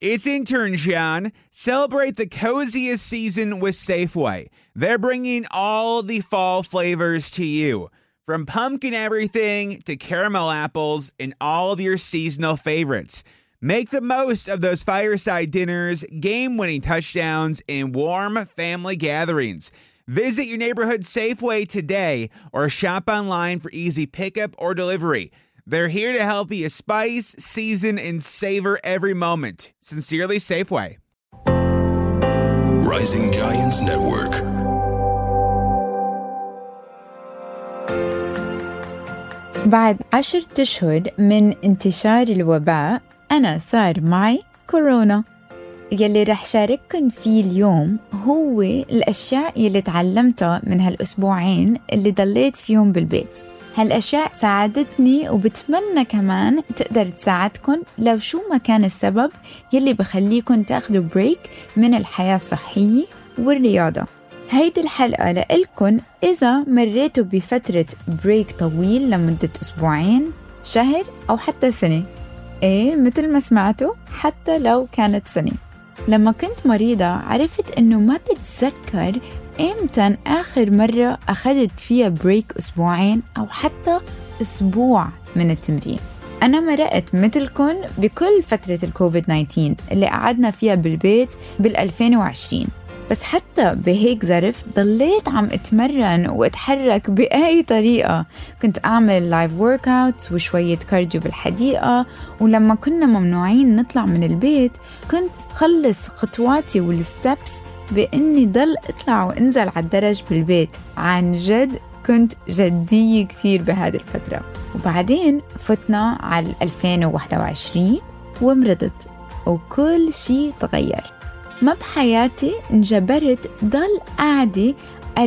It's intern John. Celebrate the coziest season with Safeway. They're bringing all the fall flavors to you. From pumpkin everything to caramel apples and all of your seasonal favorites. Make the most of those fireside dinners, game-winning touchdowns, and warm family gatherings. Visit your neighborhood Safeway today or shop online for easy pickup or delivery. They're here to help you spice, season, and savor every moment. Sincerely, Safeway. Rising Giants Network. بعد 10 أشهر من انتشار الوباء أنا صار معي كورونا. يلي رح شارككن فيه اليوم هو الأشياء يلي تعلمتها من هالأسبوعين اللي ضليت فيهم بالبيت. هالأشياء ساعدتني وبتمنى كمان تقدر تساعدكن لو شو ما كان السبب يلي بخليكن تاخدوا بريك من الحياة الصحية والرياضة. هيدي الحلقة لإلكن إذا مريتوا بفترة بريك طويل لمدة أسبوعين، شهر أو حتى سنة. إيه مثل ما سمعتوا، حتى لو كانت سنة. لما كنت مريضة عرفت إنه ما بتذكر إمتى آخر مرة أخذت فيها بريك أسبوعين أو حتى أسبوع من التمرين. أنا مرقت مثلكن بكل فترة الكوفيد 19 اللي قعدنا فيها بالبيت بال2020، بس حتى بهيك ظرف ضليت عم اتمرن واتحرك بأي طريقة. كنت أعمل لايف وركاوت وشوية كارديو بالحديقة، ولما كنا ممنوعين نطلع من البيت كنت خلص خطواتي والستبس بإني ضل اطلع وانزل على الدرج بالبيت. عن جد كنت جدية كتير بهذه الفترة. وبعدين فتنا على 2021 ومرضت وكل شي تغير. ما بحياتي انجبرت ضل قاعدة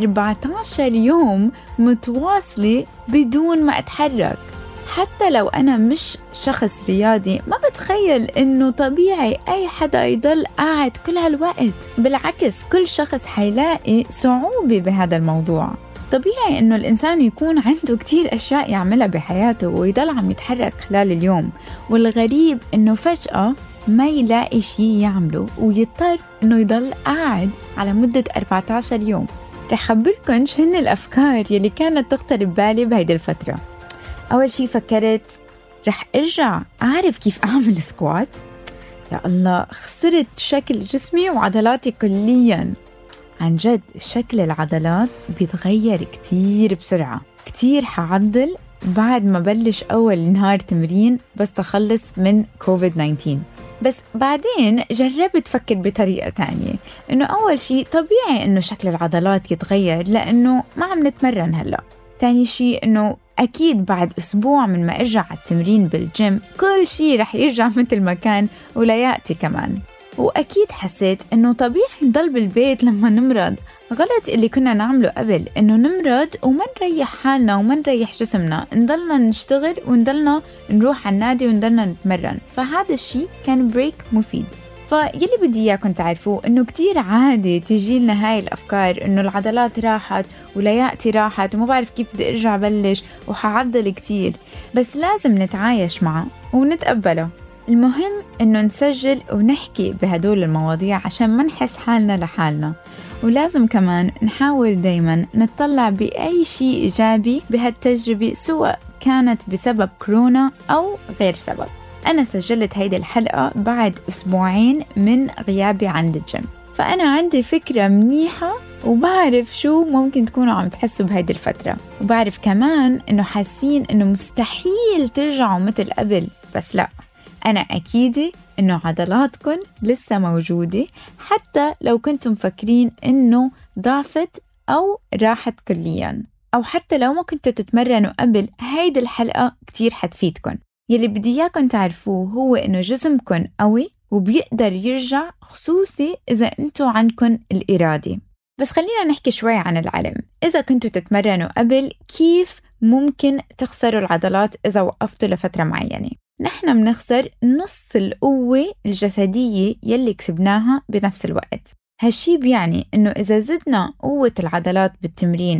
14 يوم متواصلة بدون ما أتحرك. حتى لو أنا مش شخص رياضي ما بتخيل إنه طبيعي أي حدا يضل قاعد كل هالوقت. بالعكس كل شخص حيلاقي صعوبة بهذا الموضوع. طبيعي إنه الإنسان يكون عنده كتير أشياء يعملها بحياته ويضل عم يتحرك خلال اليوم، والغريب إنه فجأة ما يلاقي شيء يعمله ويضطر إنه يضل قاعد على مدة 14 يوم. رح خبركن شن الأفكار يلي كانت تخطر ببالي بهيدي الفترة. أول شيء فكرت رح أرجع أعرف كيف أعمل سكوات. يا الله، خسرت شكل جسمي وعضلاتي كلياً. عن جد شكل العضلات بيتغير كتير بسرعة. كتير حعضل بعد ما بلش أول نهار تمرين بس تخلص من كوفيد 19. بس بعدين جربت فكر بطريقة تانية، إنه أول شيء طبيعي إنه شكل العضلات يتغير لأنه ما عم نتمرن هلأ. تاني شيء إنه أكيد بعد أسبوع من ما أرجع على التمرين بالجيم كل شيء رح يرجع مثل ما كان ولياتي كمان. وأكيد حسيت إنه طبيعي نضل بالبيت لما نمرض. غلط اللي كنا نعمله قبل إنه نمرض وما نريح حالنا وما نريح جسمنا، نضلنا نشتغل ونضلنا نروح على النادي ونضلنا نتمرن. فهذا الشيء كان بريك مفيد. فيلي بدي إياكم تعرفوه إنه كتير عادي تيجي لنا هاي الأفكار إنه العضلات راحت ولياقتي راحت وما بعرف كيف بدي أرجع بلش وحعضل كتير، بس لازم نتعايش معه ونتقبله. المهم إنه نسجل ونحكي بهدول المواضيع عشان ما نحس حالنا لحالنا. ولازم كمان نحاول دايما نطلع بأي شيء إيجابي بهالتجربة، سواء كانت بسبب كورونا أو غير سبب. أنا سجلت هيدي الحلقة بعد أسبوعين من غيابي عن الجيم، فأنا عندي فكرة منيحة وبعرف شو ممكن تكونوا عم تحسوا بهيدي الفترة، وبعرف كمان إنه حاسين إنه مستحيل ترجعوا مثل قبل. بس لا، أنا أكيدة إنه عضلاتكن لسه موجودة حتى لو كنتم مفكرين إنه ضعفت أو راحت كلياً، أو حتى لو ما كنتوا تتمرنوا قبل. هيدي الحلقة كتير حتفيدكن. يلي بدي إياكم تعرفوه هو إنه جسمكن قوي وبيقدر يرجع، خصوصي إذا أنتوا عندكن الإرادة. بس خلينا نحكي شوي عن العلم. إذا كنتوا تتمرنوا قبل، كيف ممكن تخسروا العضلات إذا وقفتوا لفترة معينة؟ نحن بنخسر نص القوة الجسدية يلي كسبناها بنفس الوقت. هالشي بيعني إنه إذا زدنا قوة العضلات بالتمرين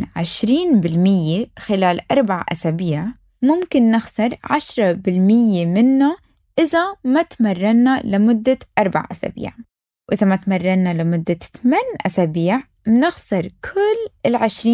20% خلال 4 أسابيع، ممكن نخسر 10% منه إذا ما تمرنا لمدة 4 أسابيع، وإذا ما تمرنا لمدة 8 أسابيع منخسر كل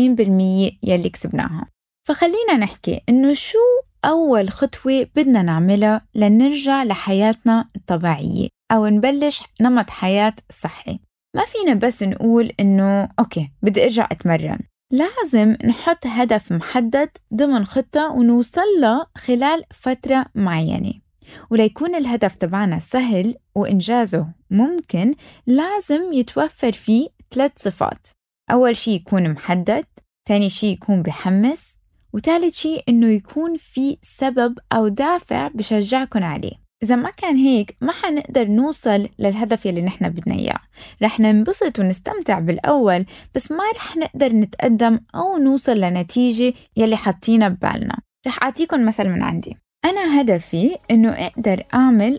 20% يلي كسبناها. فخلينا نحكي إنه شو أول خطوة بدنا نعملها لنرجع لحياتنا الطبيعية أو نبلش نمط حياة صحي. ما فينا بس نقول إنه أوكي بدي أرجع أتمرن، لازم نحط هدف محدد ضمن خطة ونوصل خلال فترة معينة. وليكون الهدف تبعنا سهل وإنجازه ممكن، لازم يتوفر فيه 3 صفات. أول شيء يكون محدد، تاني شيء يكون بحمس، وثالث شيء إنه يكون في سبب أو دافع بشجعكن عليه. إذا ما كان هيك ما حنقدر نوصل للهدف يلي نحن بدنا إياه. رح ننبسط ونستمتع بالأول، بس ما رح نقدر نتقدم أو نوصل لنتيجة يلي حاطينها ببالنا. رح أعطيكم مثل من عندي. أنا هدفي إنه أقدر أعمل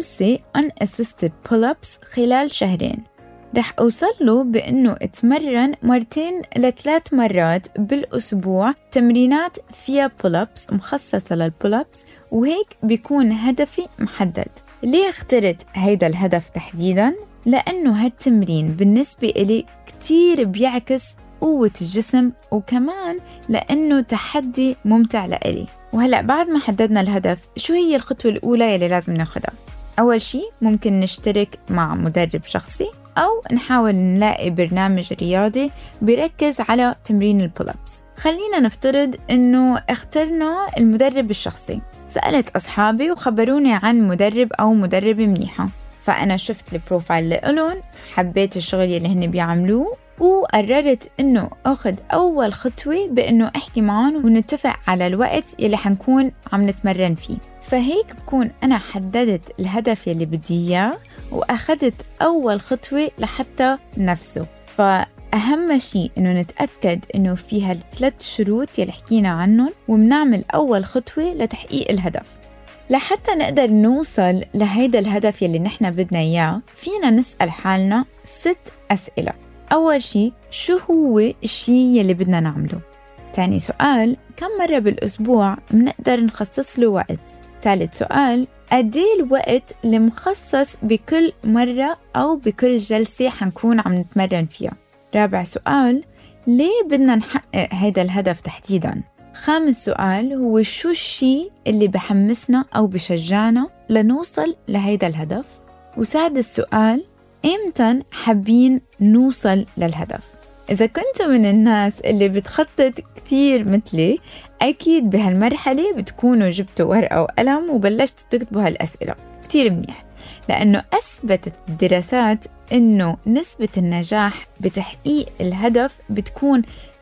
5 unassisted pull-ups خلال 2 شهرين. رح أوصله بأنه أتمرن 2 ل 3 مرات بالأسبوع، تمرينات فيها pull-ups مخصصة للpull-ups، وهيك بيكون هدفي محدد. ليه اخترت هيدا الهدف تحديداً؟ لأنه هالتمرين بالنسبة إلي كتير بيعكس قوة الجسم، وكمان لأنه تحدي ممتع لإلي. وهلأ بعد ما حددنا الهدف، شو هي الخطوة الأولى يلي لازم ناخدها؟ أول شي ممكن نشترك مع مدرب شخصي، أو نحاول نلاقي برنامج رياضي بيركز على تمرين البول-أبس. خلينا نفترض إنه اخترنا المدرب الشخصي. سألت أصحابي وخبروني عن مدرب أو مدربة منيحة، فأنا شفت البروفايل لإلون، حبيت الشغل يلي هن بيعملوه، وقررت إنه أخذ أول خطوة بإنه أحكي معهم ونتفق على الوقت يلي حنكون عم نتمرن فيه. فهيك بكون أنا حددت الهدف يلي بدي إياه وأخذت أول خطوة لحتى نفسه. فأهم شيء إنه نتأكد إنه فيها 3 شروط يلي حكينا عنهم، ومنعمل أول خطوة لتحقيق الهدف. لحتى نقدر نوصل لهيدا الهدف يلي نحن بدنا إياه، فينا نسأل حالنا 6 أسئلة. أول شيء، شو هو الشيء يلي بدنا نعمله؟ تاني سؤال، كم مرة بالأسبوع منقدر نخصص له وقت؟ ثالث سؤال، قديه الوقت اللي مخصص بكل مرة أو بكل جلسة حنكون عم نتمرن فيها؟ رابع سؤال، ليه بدنا نحقق هيدا الهدف تحديداً؟ خامس سؤال، هو شو الشيء اللي بحمسنا أو بشجعنا لنوصل لهيدا الهدف؟ وسادس سؤال، إمتى حابين نوصل للهدف؟ إذا كنتوا من الناس اللي بتخطط كتير مثلي، أكيد بهالمرحلة بتكونوا جبتوا ورقة وقلم وبلشتوا تكتبوا هالأسئلة. كتير منيح، لأنه أثبتت الدراسات إنه نسبة النجاح بتحقيق الهدف بتكون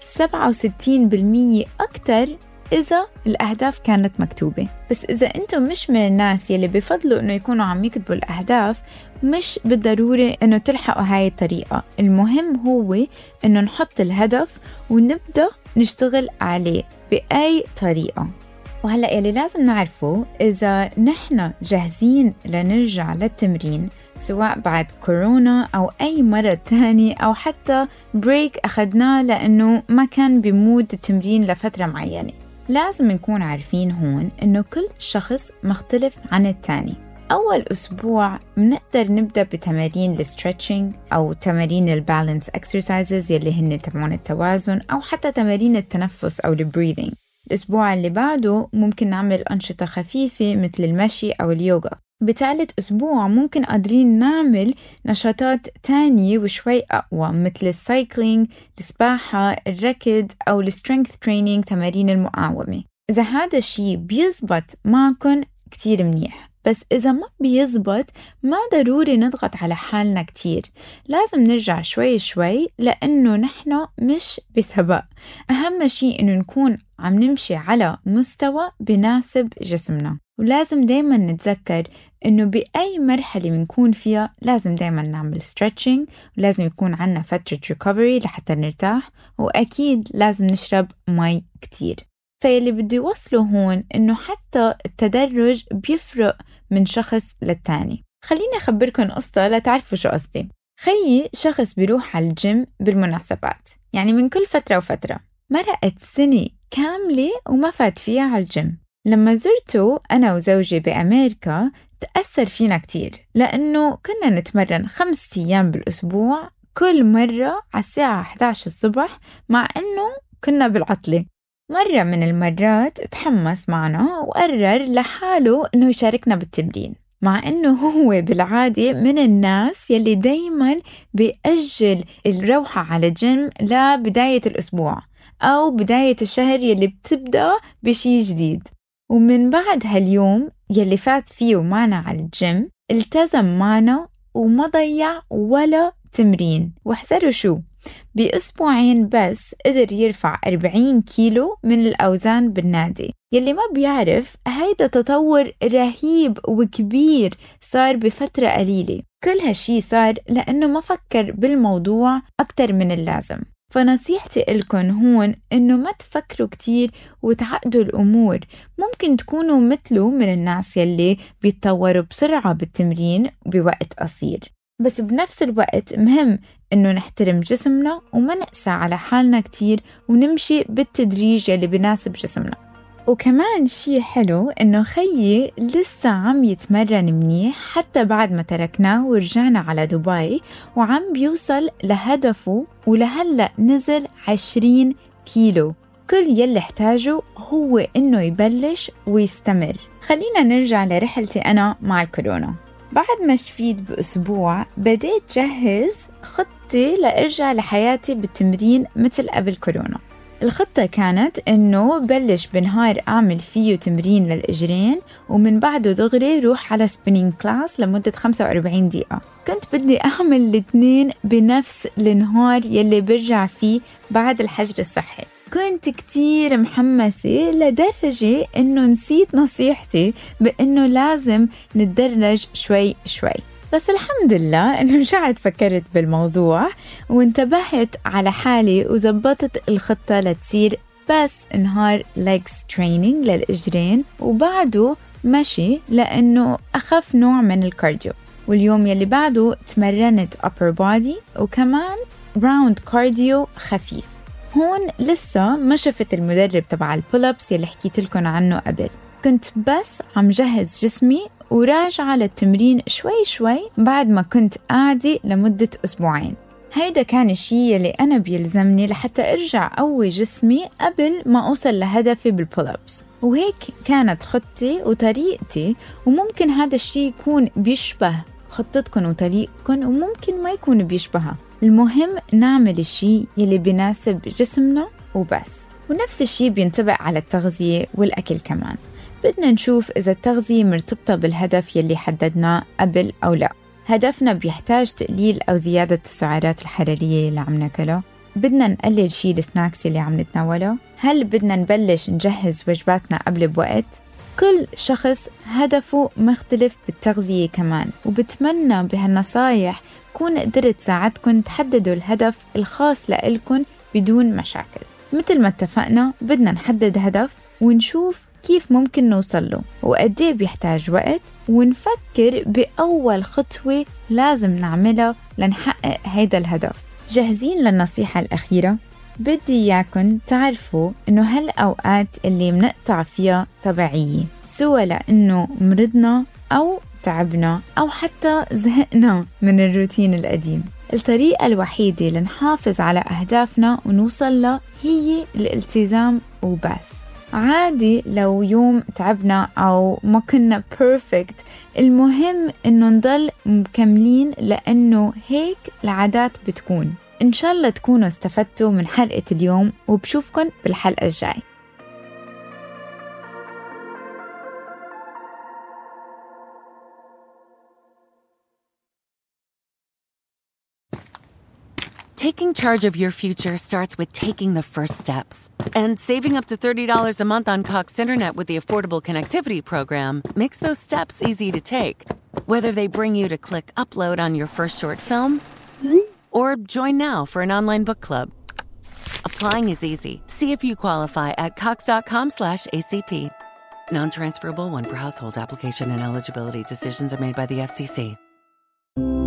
67% أكتر إذا الأهداف كانت مكتوبة. بس إذا أنتم مش من الناس يلي بفضلوا إنه يكونوا عم يكتبوا الأهداف، مش بالضروري إنه تلحقوا هاي الطريقة. المهم هو إنه نحط الهدف ونبدأ نشتغل عليه بأي طريقة. وهلأ يلي لازم نعرفه، إذا نحن جاهزين لنرجع للتمرين، سواء بعد كورونا أو أي مرض تاني أو حتى بريك أخدناه لأنه ما كان بمود التمرين لفترة معينة، لازم نكون عارفين هون إنه كل شخص مختلف عن التاني. أول أسبوع منقدر نبدأ بتمارين الستريتشنج أو تمارين البالانس اكسرسايزز يلي هن تبعون التوازن، أو حتى تمارين التنفس أو البريذنج. الأسبوع اللي بعده ممكن نعمل أنشطة خفيفة مثل المشي أو اليوغا. بثالث أسبوع ممكن قادرين نعمل نشاطات تانية وشوي أقوى مثل السايكلينج، السباحة، الركض أو السترينث ترينينج، تمارين المقاومة. إذا هذا الشيء بيزبط معكن كتير منيح، بس إذا ما بيزبط ما ضروري نضغط على حالنا كتير. لازم نرجع شوي شوي لأنه نحن مش بسبق. أهم شيء إنه نكون عم نمشي على مستوى بناسب جسمنا. ولازم دايما نتذكر إنه بأي مرحلة بنكون فيها لازم دايما نعمل stretching، ولازم يكون عنا فترة recovery لحتى نرتاح، وأكيد لازم نشرب مي كتير. فيلي بدي وصله هون إنه حتى التدرج بيفرق من شخص للتاني. خليني أخبركم قصة لتعرفوا شو قصدي. خيي شخص بيروح على الجيم بالمناسبات، يعني من كل فترة وفترة. مرقت سنة كاملة وما فات فيها على الجيم. لما زرته أنا وزوجي بأمريكا تأثر فينا كتير، لأنه كنا نتمرن 5 أيام بالأسبوع كل مرة على الساعة 11 الصبح، مع أنه كنا بالعطلة. مرة من المرات تحمس معنا وقرر لحاله أنه يشاركنا بالتمرين، مع أنه هو بالعادة من الناس يلي دايما بيأجل الروحة على الجيم لبداية الأسبوع أو بداية الشهر يلي بتبدأ بشي جديد. ومن بعد هاليوم يلي فات فيه معنا على الجيم التزم معنا وما ضيع ولا تمرين. واحذروا شو، بأسبوعين بس قدر يرفع 40 كيلو من الأوزان بالنادي. يلي ما بيعرف هيدا تطور رهيب وكبير صار بفترة قليلة. كل هالشي صار لأنه ما فكر بالموضوع أكتر من اللازم. فنصيحتي لكم هون إنه ما تفكروا كتير وتعقدوا الأمور. ممكن تكونوا مثلوا من الناس يلي بيتطوروا بسرعة بالتمرين بوقت قصير، بس بنفس الوقت مهم إنه نحترم جسمنا وما نقسى على حالنا كتير ونمشي بالتدريج يلي بناسب جسمنا. وكمان شي حلو إنه خيي لسه عم يتمرن منيح حتى بعد ما تركناه ورجعنا على دبي، وعم بيوصل لهدفه، ولهلأ نزل 20 كيلو. كل يلي احتاجه هو إنه يبلش ويستمر. خلينا نرجع لرحلتي أنا مع الكورونا. بعد ما شفيت بأسبوع بديت جهز خطتي لأرجع لحياتي بالتمرين مثل قبل كورونا. الخطة كانت إنه بلش بنهار أعمل فيه تمرين للإجرين، ومن بعده دغري روح على سبينينج كلاس لمدة 45 دقيقة. كنت بدي أعمل الاثنين بنفس النهار يلي برجع فيه بعد الحجر الصحي. كنت كتير محمسة لدرجة إنه نسيت نصيحتي بإنه لازم نتدرج شوي شوي. بس الحمد لله إنه رجعت فكرت بالموضوع وانتبهت على حالي وزبطت الخطة لتصير بس نهار legs training للإجرين، وبعده مشي لأنه أخف نوع من الكارديو. واليوم يلي بعده تمرنت upper body وكمان round cardio خفيف. هون لسه ما شفت المدرب تبع البول-أبس يلي حكيت لكم عنه قبل. كنت بس عم جهز جسمي وراجعة للتمرين شوي شوي بعد ما كنت قاعدة لمدة أسبوعين. هيدا كان الشيء يلي أنا بيلزمني لحتى أرجع قوي جسمي قبل ما أوصل لهدفي بالبول-أبس. وهيك كانت خطتي وطريقتي، وممكن هذا الشيء يكون بيشبه خطتكم وطريقكم وممكن ما يكون بيشبهها. المهم نعمل الشيء يلي بيناسب جسمنا وبس. ونفس الشيء بينطبق على التغذية والأكل كمان. بدنا نشوف إذا التغذية مرتبطة بالهدف يلي حددناه قبل أو لا. هدفنا بيحتاج تقليل أو زيادة السعرات الحرارية اللي عم ناكلها؟ بدنا نقلل شي السناكس اللي عم نتناوله؟ هل بدنا نبلش نجهز وجباتنا قبل بوقت؟ كل شخص هدفه مختلف بالتغذية كمان، وبتمنى بهالنصايح كون قدرت ساعدكم تحددوا الهدف الخاص لإلكم بدون مشاكل. مثل ما اتفقنا بدنا نحدد هدف ونشوف كيف ممكن نوصل له وقديه بيحتاج وقت، ونفكر بأول خطوة لازم نعملها لنحقق هيدا الهدف. جاهزين للنصيحة الأخيرة؟ بدي إياكم تعرفوا إنه هالأوقات اللي منقطع فيها طبيعية، سواء لأنه مرضنا أو تعبنا أو حتى زهقنا من الروتين القديم. الطريقة الوحيدة لنحافظ على أهدافنا ونوصل لها هي الالتزام وبس. عادي لو يوم تعبنا أو ما كنا بيرفكت، المهم إنه نضل مكملين لأنه هيك العادات بتكون. إن شاء الله تكونوا استفدتوا من حلقة اليوم، وبشوفكن بالحلقة الجاي. Taking charge of your future starts with taking the first steps. And saving up to $30 a month on Cox Internet with the Affordable Connectivity Program makes those steps easy to take. Whether they bring you to click upload on your first short film or join now for an online book club. Applying is easy. See if you qualify at cox.com/ACP. Non-transferable one per household application and eligibility decisions are made by the FCC.